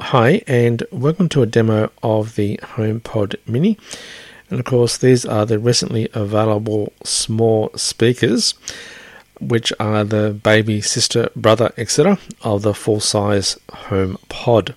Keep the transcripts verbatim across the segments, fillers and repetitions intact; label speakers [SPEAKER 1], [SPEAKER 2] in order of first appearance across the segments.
[SPEAKER 1] Hi, and welcome to a demo of the HomePod Mini. And of course, these are the recently available small speakers, which are the baby, sister, brother, et cetera of the full-size HomePod.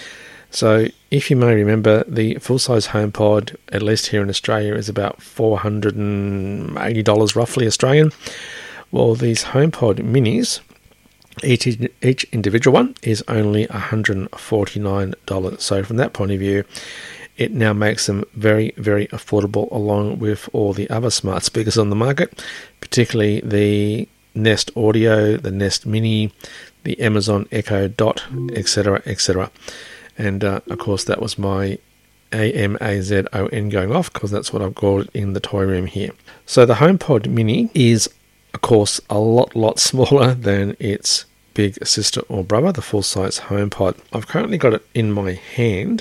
[SPEAKER 1] So, if you may remember, the full-size HomePod, at least here in Australia, is about four hundred eighty dollars roughly Australian. Well, these HomePod Minis, Each, each individual one is only one hundred forty-nine dollars. So from that point of view, it now makes them very, very affordable along with all the other smart speakers on the market, particularly the Nest Audio, the Nest Mini, the Amazon Echo Dot, et cetera, et cetera. And uh, of course, that was my A M A Z O N going off because that's what I've got in the toy room here. So the HomePod Mini is, of course, a lot, lot smaller than its big sister or brother, the full-size HomePod. I've currently got it in my hand,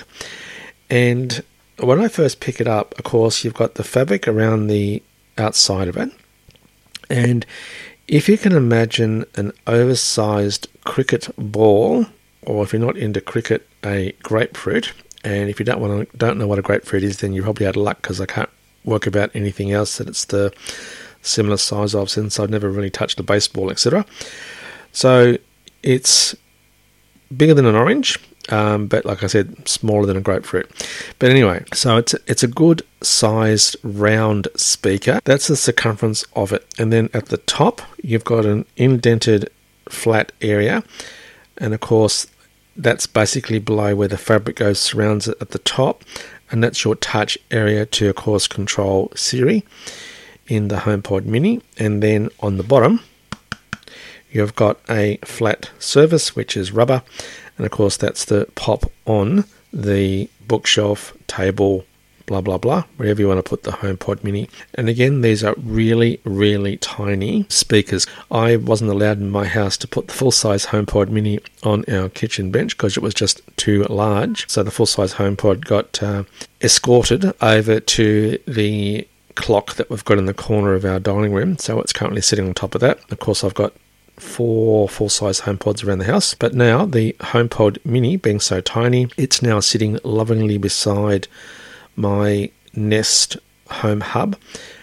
[SPEAKER 1] and when I first pick it up, of course, you've got the fabric around the outside of it, and if you can imagine an oversized cricket ball, or if you're not into cricket, a grapefruit, and if you don't want to, don't know what a grapefruit is, then you're probably out of luck because I can't work about anything else that it's the similar size of, since I've never really touched a baseball, et cetera. So it's bigger than an orange, um, but like I said, smaller than a grapefruit. But anyway, so it's it's a good sized round speaker. That's the circumference of it, and then at the top you've got an indented flat area, and of course that's basically below where the fabric goes, surrounds it at the top, and that's your touch area to, of course, control Siri in the HomePod Mini. And then on the bottom you've got a flat surface which is rubber, and of course that's the pop on the bookshelf, table, blah blah blah, wherever you want to put the HomePod Mini. And again, these are really, really tiny speakers. I wasn't allowed in my house to put the full-size HomePod Mini on our kitchen bench because it was just too large. So the full-size HomePod got uh, escorted over to the clock that we've got in the corner of our dining room, so it's currently sitting on top of that. Of course, I've got four full-size HomePods around the house, but now the HomePod Mini, being so tiny, it's now sitting lovingly beside my Nest Home Hub,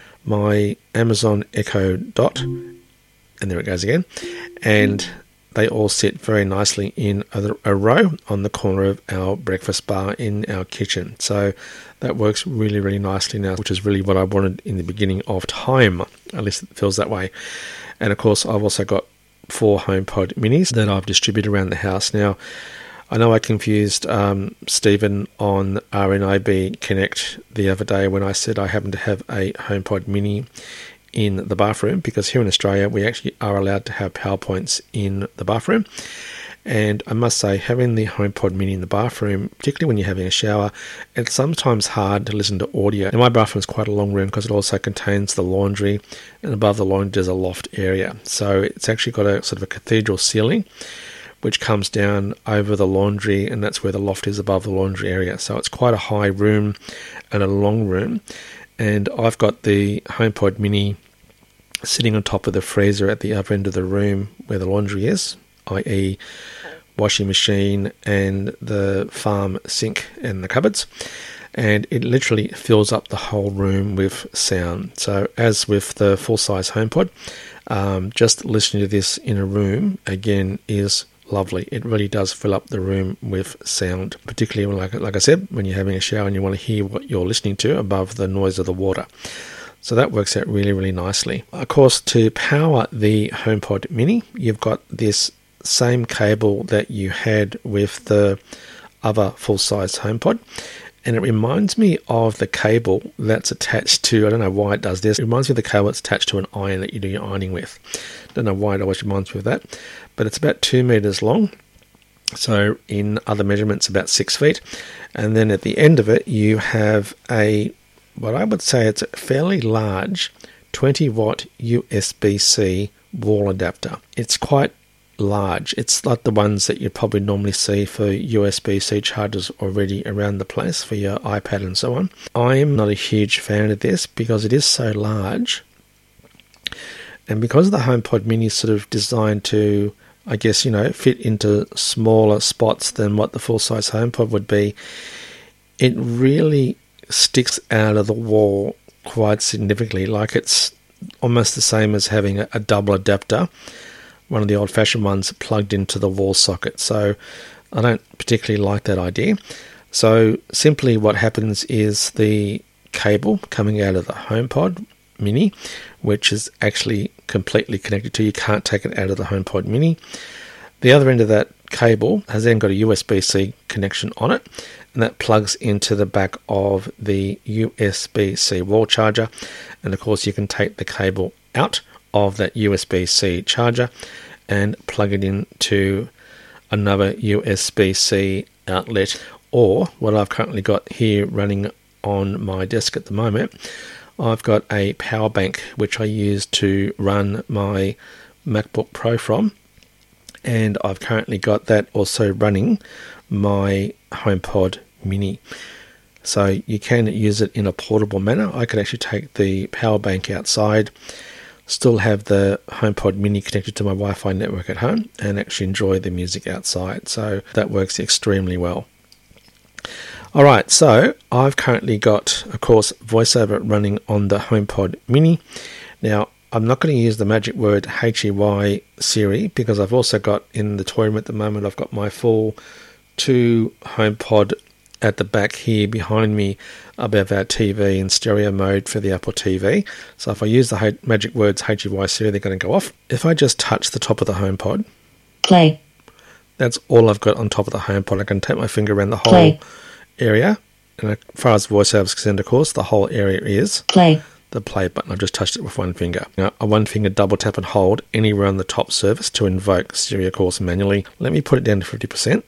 [SPEAKER 1] my Amazon Echo Dot, and there it goes again, and they all sit very nicely in a, a row on the corner of our breakfast bar in our kitchen. So that works really, really nicely now, which is really what I wanted in the beginning of time. At least it feels that way. And of course, I've also got four HomePod Minis that I've distributed around the house. Now, I know I confused um, Stephen on R N I B Connect the other day when I said I happen to have a HomePod Mini in the bathroom, because here in Australia we actually are allowed to have PowerPoints in the bathroom. And I must say, having the HomePod Mini in the bathroom, particularly when you're having a shower, it's sometimes hard to listen to audio. And my bathroom is quite a long room because it also contains the laundry, and above the laundry there's a loft area. So it's actually got a sort of a cathedral ceiling which comes down over the laundry, and that's where the loft is, above the laundry area. So it's quite a high room and a long room. And I've got the HomePod Mini sitting on top of the freezer at the other end of the room where the laundry is, that is washing machine and the farm sink and the cupboards. And it literally fills up the whole room with sound. So as with the full-size HomePod, um, just listening to this in a room, again, is lovely. It really does fill up the room with sound, particularly when, like, like I said, when you're having a shower and you want to hear what you're listening to above the noise of the water. So that works out really, really nicely. Of course, to power the HomePod Mini, you've got this same cable that you had with the other full-size HomePod. And it reminds me of the cable that's attached to, I don't know why it does this, it reminds me of the cable that's attached to an iron that you do your ironing with. Don't know why it always reminds me of that. But it's about two meters long. So in other measurements, about six feet. And then at the end of it, you have a, what I would say it's a fairly large twenty watt U S B C wall adapter. It's quite large. It's like the ones that you probably normally see for U S B C chargers already around the place for your iPad and so on. I'm not a huge fan of this because it is so large, and because the HomePod Mini is sort of designed to I guess, you know, fit into smaller spots than what the full-size HomePod would be, it really sticks out of the wall quite significantly. Like it's almost the same as having a, a double adapter, one of the old-fashioned ones plugged into the wall socket. So I don't particularly like that idea. So simply what happens is the cable coming out of the HomePod Mini, which is actually completely connected to, you can't take it out of the HomePod Mini. The other end of that cable has then got a U S B C connection on it, and that plugs into the back of the U S B C wall charger. And of course you can take the cable out of that U S B C charger and plug it into another U S B C outlet, or what I've currently got here running on my desk at the moment, I've got a power bank which I use to run my MacBook Pro from, and I've currently got that also running my HomePod Mini. So you can use it in a portable manner. I could actually take the power bank outside, still have the HomePod Mini connected to my Wi-Fi network at home, and actually enjoy the music outside. So that works extremely well. Alright, so I've currently got, of course, VoiceOver running on the HomePod Mini. Now, I'm not going to use the magic word H E Y Siri, because I've also got in the toy room at the moment, I've got my full two HomePod at the back here behind me above our T V in stereo mode for the Apple T V. So if I use the ha- magic words H E Y Siri, they're going to go off. If I just touch the top of the HomePod,
[SPEAKER 2] play.
[SPEAKER 1] That's all I've got on top of the HomePod. I can take my finger around the whole
[SPEAKER 2] play.
[SPEAKER 1] area, and as far as VoiceOver is concerned, of course, the whole area is
[SPEAKER 2] play.
[SPEAKER 1] The play button. I've just touched it with one finger. Now, a one finger double tap and hold anywhere on the top surface to invoke Siri, of course, manually. Let me put it down to fifty percent.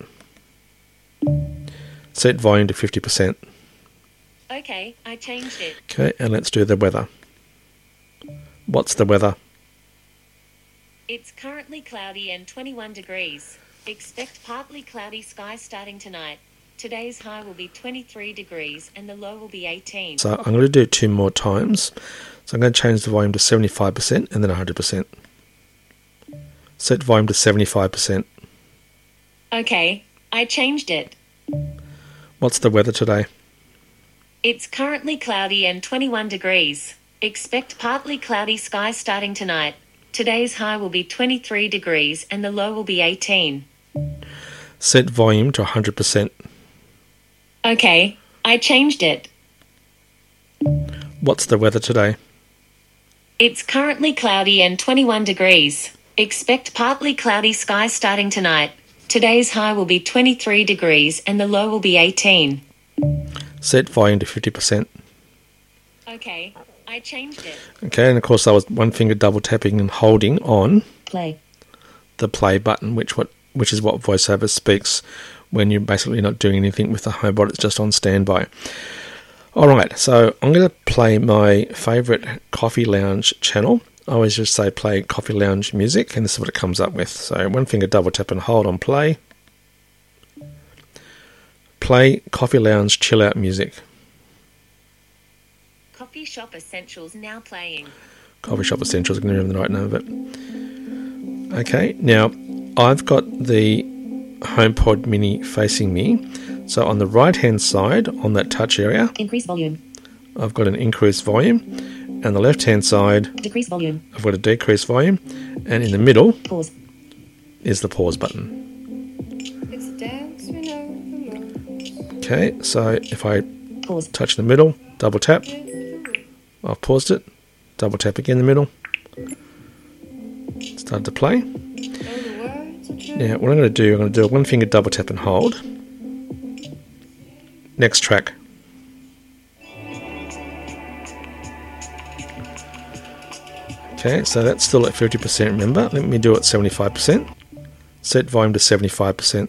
[SPEAKER 1] Set volume to fifty percent.
[SPEAKER 2] Okay, I changed it.
[SPEAKER 1] Okay, and let's do the weather. What's the weather?
[SPEAKER 2] It's currently cloudy and twenty-one degrees. Expect partly cloudy skies starting tonight. Today's high will be twenty-three degrees and the low will be eighteen.
[SPEAKER 1] So I'm going to do it two more times. So I'm going to change the volume to seventy-five percent and then one hundred percent. Set volume to seventy-five percent.
[SPEAKER 2] Okay, I changed it.
[SPEAKER 1] What's the weather today?
[SPEAKER 2] It's currently cloudy and twenty-one degrees. Expect partly cloudy skies starting tonight. Today's high will be twenty-three degrees and the low will be eighteen.
[SPEAKER 1] Set volume to one hundred percent.
[SPEAKER 2] Okay, I changed it.
[SPEAKER 1] What's the weather today?
[SPEAKER 2] It's currently cloudy and twenty-one degrees. Expect partly cloudy skies starting tonight. Today's high will be twenty-three degrees and the low will be eighteen.
[SPEAKER 1] Set volume to fifty percent.
[SPEAKER 2] Okay, I changed it.
[SPEAKER 1] Okay, and of course I was one finger double tapping and holding on
[SPEAKER 2] play.
[SPEAKER 1] The play button, which what which is what VoiceOver speaks when you're basically not doing anything with the HomePod, it's just on standby. Alright, so I'm going to play my favourite Coffee Lounge channel. I always just say play Coffee Lounge music, and this is what it comes up with. So one finger double tap and hold on play. Play Coffee Lounge chill out music.
[SPEAKER 2] Coffee Shop Essentials now playing.
[SPEAKER 1] Coffee Shop Essentials, I can remember the right name of it. Okay, now I've got the HomePod Mini facing me. So on the right hand side, on that touch area,
[SPEAKER 2] increase volume.
[SPEAKER 1] I've got an increased volume. And the left hand side,
[SPEAKER 2] decrease volume.
[SPEAKER 1] I've got a decreased volume. And in the middle,
[SPEAKER 2] pause, is
[SPEAKER 1] the pause button. It's a dance we know. Okay, so if I
[SPEAKER 2] pause,
[SPEAKER 1] touch the middle, double tap, I've paused it, double tap again in the middle, start to play. Now what I'm going to do, I'm going to do a one finger double tap and hold. Next track. Okay, so that's still at fifty percent, remember. Let me do it seventy-five percent. Set volume to seventy-five percent.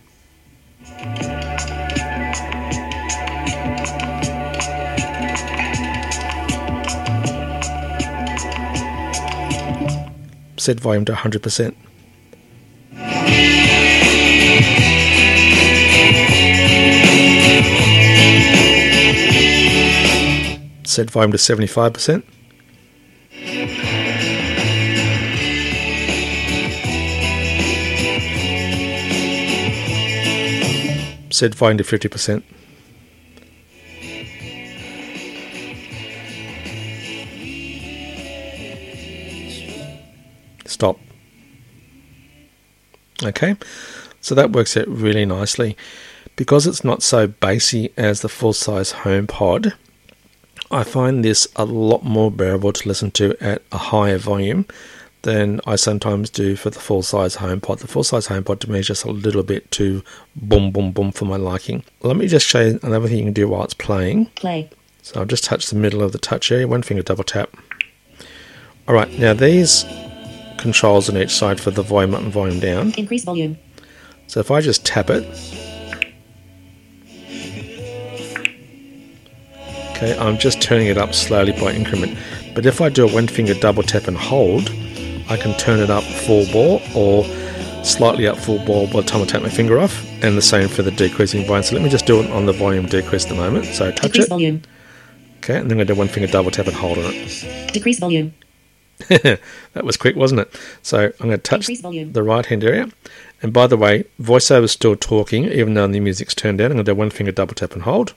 [SPEAKER 1] Set volume to one hundred percent. Set volume to seventy-five percent. Set volume to fifty percent. Stop. Okay, so that works out really nicely. Because it's not so bassy as the full-size HomePod, I find this a lot more bearable to listen to at a higher volume than I sometimes do for the full-size HomePod. The full-size HomePod to me is just a little bit too boom, boom, boom for my liking. Let me just show you another thing you can do while it's playing.
[SPEAKER 2] Play.
[SPEAKER 1] So I'll just touch the middle of the touch area, one finger double tap. Alright, now these controls on each side for the volume up and volume down.
[SPEAKER 2] Increase volume.
[SPEAKER 1] So if I just tap it, okay, I'm just turning it up slowly by increment. But if I do a one finger double tap and hold, I can turn it up full bore or slightly up full bore by the time I take my finger off, and the same for the decreasing volume. So let me just do it on the volume decrease at the moment. So touch
[SPEAKER 2] Decrease
[SPEAKER 1] it.
[SPEAKER 2] Volume.
[SPEAKER 1] Okay, and then I'm going to do one finger double tap and hold on it.
[SPEAKER 2] Decrease volume.
[SPEAKER 1] That was quick, wasn't it? So I'm going to touch
[SPEAKER 2] volume.
[SPEAKER 1] the right hand area. And by the way, VoiceOver's still talking, even though the music's turned down. I'm going to do one finger double tap and hold.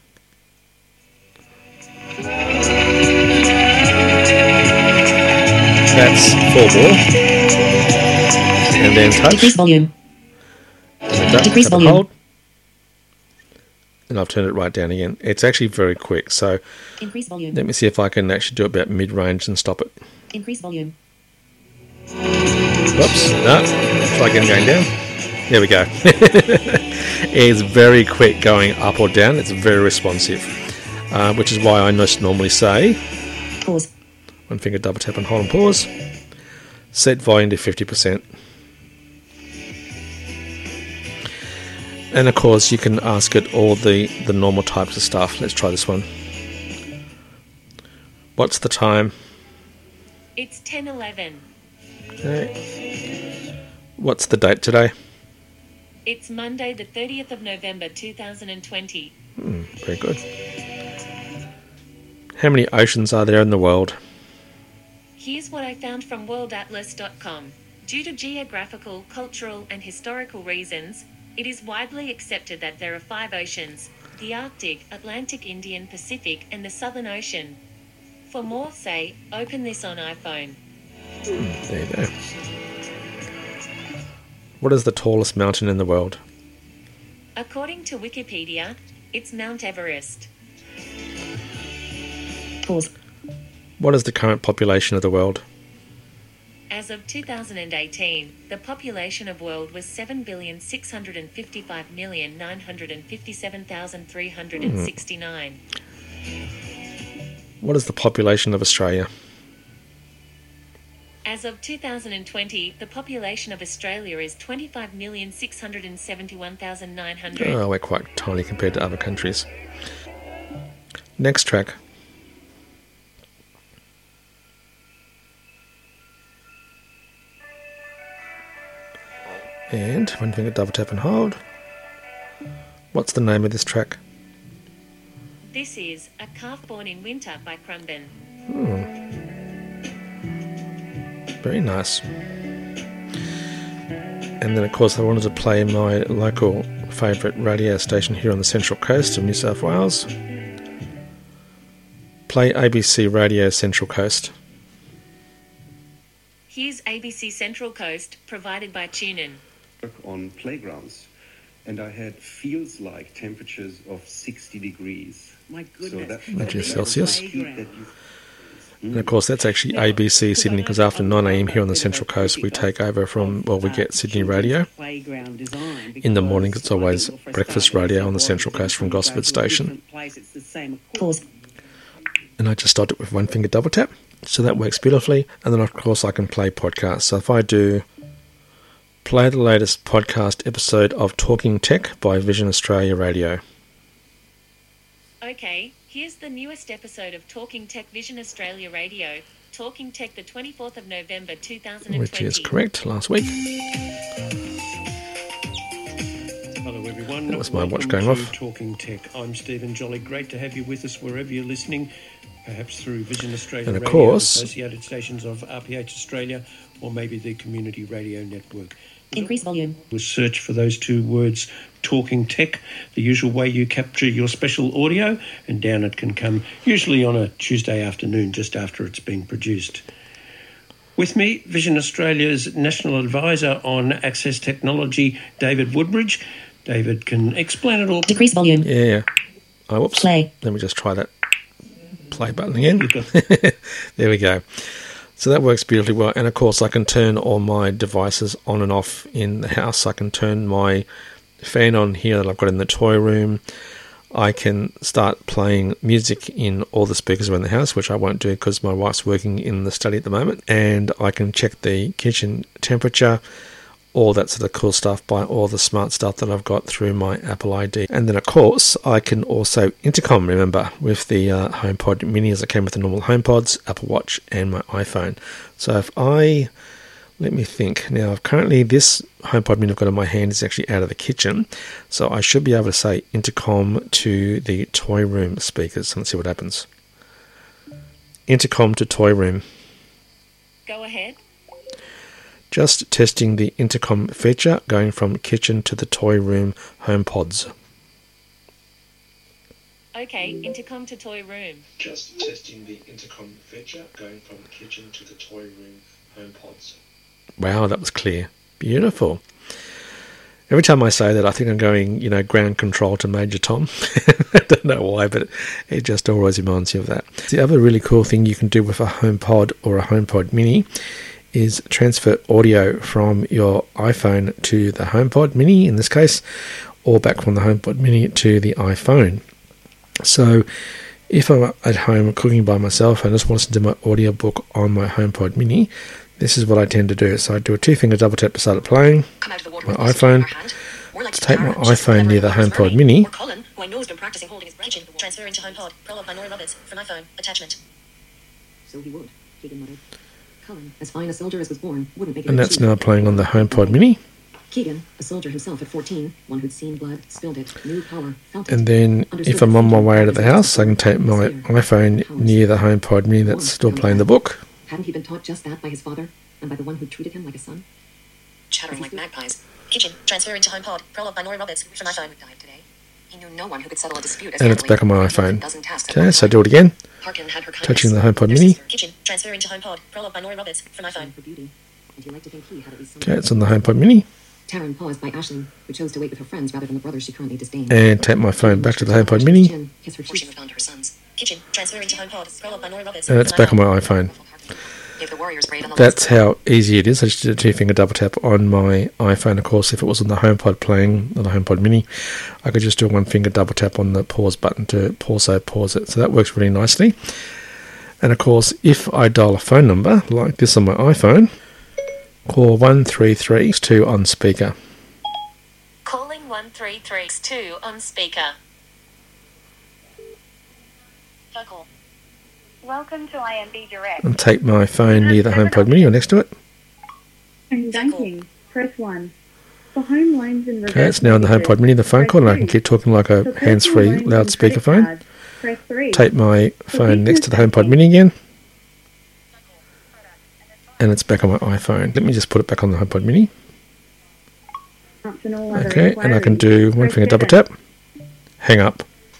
[SPEAKER 1] That's full bore. And then touch.
[SPEAKER 2] Decrease volume.
[SPEAKER 1] And then
[SPEAKER 2] Decrease
[SPEAKER 1] tap and
[SPEAKER 2] volume.
[SPEAKER 1] hold. And I've turned it right down again. It's actually very quick. So
[SPEAKER 2] Increase volume.
[SPEAKER 1] let me see if I can actually do it about mid-range and stop it.
[SPEAKER 2] Increase volume.
[SPEAKER 1] Whoops. No. Try again going down. There we go. It's very quick going up or down. It's very responsive. Uh, which is why I just normally say
[SPEAKER 2] Pause.
[SPEAKER 1] one finger double tap and hold and pause. Set volume to fifty percent. And of course you can ask it all the, the normal types of stuff. Let's try this one. What's the time?
[SPEAKER 2] It's ten eleven.
[SPEAKER 1] Okay. What's the date today?
[SPEAKER 2] It's Monday the thirtieth of November two thousand twenty.
[SPEAKER 1] Hmm, very good. How many oceans are there in the world?
[SPEAKER 2] Here's what I found from world atlas dot com. Due to geographical, cultural and historical reasons, it is widely accepted that there are five oceans: the Arctic, Atlantic, Indian, Pacific and the Southern Ocean. For more, say, open this on iPhone.
[SPEAKER 1] There you go. What is the tallest mountain in the world?
[SPEAKER 2] According to Wikipedia, it's Mount Everest.
[SPEAKER 3] Pause.
[SPEAKER 1] What is the current population of the world?
[SPEAKER 2] As of two thousand eighteen, the population of world was seven billion six hundred fifty-five million nine hundred fifty-seven thousand three hundred sixty-nine.
[SPEAKER 1] What is the population of Australia?
[SPEAKER 2] As of two thousand twenty, the population of Australia is twenty-five million six hundred seventy-one thousand nine hundred.
[SPEAKER 1] Oh, we're quite tiny compared to other countries. Next track. And one finger double tap and hold. What's the name of this track?
[SPEAKER 2] This is A Calf Born in Winter by Krumben.
[SPEAKER 1] Hmm. Very nice. And then of course I wanted to play my local favourite radio station here on the Central Coast of New South Wales. Play A B C Radio Central Coast.
[SPEAKER 2] Here's A B C Central Coast, provided by TuneIn.
[SPEAKER 4] On playgrounds, and I had feels like temperatures of sixty degrees.
[SPEAKER 3] My goodness.
[SPEAKER 4] So that,
[SPEAKER 1] Which is
[SPEAKER 4] that
[SPEAKER 1] Celsius.
[SPEAKER 4] heat that you-
[SPEAKER 1] And of course that's actually A B C Sydney, because after nine a m here on the Central Coast we take over from, well, we get Sydney Radio. In the mornings it's always breakfast radio on the Central Coast from Gosford Station.
[SPEAKER 3] Pause.
[SPEAKER 1] And I just stopped it with one finger double tap, so that works beautifully. And then of course I can play podcasts. So if I do play the latest podcast episode of Talking Tech by Vision Australia Radio.
[SPEAKER 2] Okay, here's the newest episode of Talking Tech Vision Australia Radio, Talking Tech the twenty-fourth of November two thousand twenty.
[SPEAKER 1] Which is correct, last week.
[SPEAKER 5] Hello everyone.
[SPEAKER 1] That was my watch
[SPEAKER 5] Welcome
[SPEAKER 1] going
[SPEAKER 5] to
[SPEAKER 1] off.
[SPEAKER 5] Talking Tech. I'm Stephen Jolly. Great to have you with us wherever you're listening, perhaps through Vision Australia
[SPEAKER 1] And of
[SPEAKER 5] Radio,
[SPEAKER 1] course-
[SPEAKER 5] associated stations of R P H Australia, or maybe the Community Radio Network.
[SPEAKER 3] Increase volume.
[SPEAKER 5] We'll search for those two words, Talking Tech, the usual way you capture your special audio, and down it can come, usually on a Tuesday afternoon, just after it's been produced. With me, Vision Australia's National Advisor on Access Technology, David Woodbridge. David can explain it all.
[SPEAKER 3] Decrease volume.
[SPEAKER 1] Yeah. Oh, whoops.
[SPEAKER 3] Play.
[SPEAKER 1] Let me just try that play button again. There we go. So that works beautifully well. And of course, I can turn all my devices on and off in the house. I can turn my fan on here that I've got in the toy room. I can start playing music in all the speakers around the house, which I won't do because my wife's working in the study at the moment. And I can check the kitchen temperature, all that sort of cool stuff by all the smart stuff that I've got through my Apple I D. And then, of course, I can also intercom, remember, with the uh, HomePod Mini as it came with the normal HomePods, Apple Watch, and my iPhone. So if I... Let me think. Now, currently this HomePod Mini I've got in my hand is actually out of the kitchen, so I should be able to say intercom to the toy room speakers. Let's see what happens. Intercom to toy room.
[SPEAKER 2] Go ahead.
[SPEAKER 1] Just testing the intercom feature, going from kitchen to the toy room HomePods.
[SPEAKER 2] Okay, intercom to toy room.
[SPEAKER 1] Just testing the intercom feature, going from kitchen to the toy room HomePods. Wow, that was clear. Beautiful. Every time I say that, I think I'm going, you know, ground control to Major Tom. I don't know why, but it just always reminds you of that. The other really cool thing you can do with a HomePod or a HomePod Mini is transfer audio from your iPhone to the HomePod Mini, in this case, or back from the HomePod Mini to the iPhone. So if I'm at home cooking by myself and I just want to listen to my audiobook on my HomePod Mini, this is what I tend to do. So I do a two-finger double tap to start it playing. My iPhone. Let's take my iPhone near the HomePod Mini.
[SPEAKER 3] Transfer into HomePod. Prologue by Nora Roberts from iPhone. Attachment. So he would. Keegan muttered. Colin, as fine a soldier as was born, wouldn't make it.
[SPEAKER 1] And that's now playing on the HomePod Mini.
[SPEAKER 3] Keegan, a soldier himself at fourteen, one who'd seen blood, spilled it, knew power, felt it.
[SPEAKER 1] And then if I'm on my way out of the house, I can take my iPhone near the HomePod Mini that's still playing the book.
[SPEAKER 3] Hadn't he been taught just that by his father, and by the one who treated him like a son? Chattering like magpies. Kitchen, transfer into HomePod. Prologue by Nora Roberts from iPhone. Died today. He knew no one who could settle a dispute.
[SPEAKER 1] And it's back on my iPhone. Okay, so I do it again. Touching the HomePod Mini.
[SPEAKER 3] Kitchen, transfer into HomePod. Prologue by Nora Roberts from iPhone.
[SPEAKER 1] Okay, it's on the HomePod Mini.
[SPEAKER 3] Taryn paused by Ashley, who chose to wait with her friends rather than the brothers she currently disdained.
[SPEAKER 1] And take my phone back to the HomePod Mini.
[SPEAKER 3] Kitchen, transfer into HomePod. Prologue by Nora Roberts.
[SPEAKER 1] And it's back on my iPhone. That's how easy it is. I just did a two-finger double tap on my iPhone. Of course, if it was on the HomePod playing, on the HomePod Mini, I could just do a one-finger double tap on the pause button to pause it, pause it. So that works really nicely. And of course, if I dial a phone number like this on my iPhone, call one three three two on speaker.
[SPEAKER 2] Calling one three three two on speaker. Vocal.
[SPEAKER 6] Welcome to I M B Direct.
[SPEAKER 1] And take my phone near the HomePod Mini or next to it.
[SPEAKER 6] And banking, press one. For home loans and
[SPEAKER 1] okay, it's now on the HomePod Mini, the phone call, and I can keep talking like a hands-free loudspeaker phone.
[SPEAKER 6] Press three.
[SPEAKER 1] Take my phone next to the HomePod Mini again. And it's back on my iPhone. Let me just put it back on the HomePod Mini. Okay, and I can do one finger double tap. Hang up.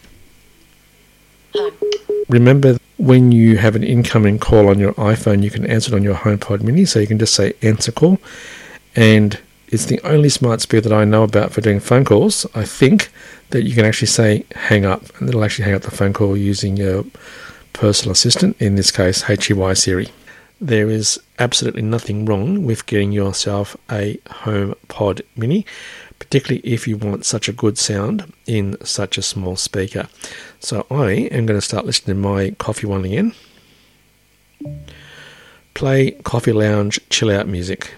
[SPEAKER 1] Remember, when you have an incoming call on your iPhone, you can answer it on your HomePod Mini, so you can just say answer call. And it's the only smart speaker that I know about for doing phone calls, I think, that you can actually say hang up, and it'll actually hang up the phone call using your personal assistant, in this case H E Y Siri. There is absolutely nothing wrong with getting yourself a HomePod Mini, particularly if you want such a good sound in such a small speaker. So I am going to start listening to my coffee one again. Play Coffee Lounge chill out music.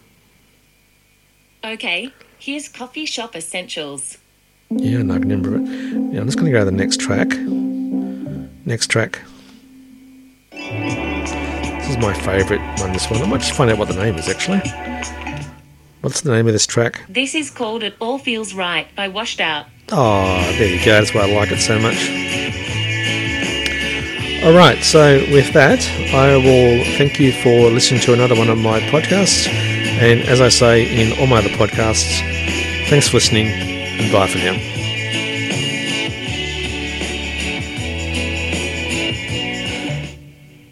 [SPEAKER 2] Okay, here's Coffee Shop Essentials.
[SPEAKER 1] Yeah, no, I can remember it. Yeah, I'm just going to go to the next track. Next track. This is my favourite one, this one. I might just find out what the name is, actually. What's the name of this track?
[SPEAKER 2] This is called It All Feels Right by Washed Out.
[SPEAKER 1] Oh, there you go. That's why I like it so much. All right, so with that, I will thank you for listening to another one of my podcasts. And as I say in all my other podcasts, thanks for listening and bye for now.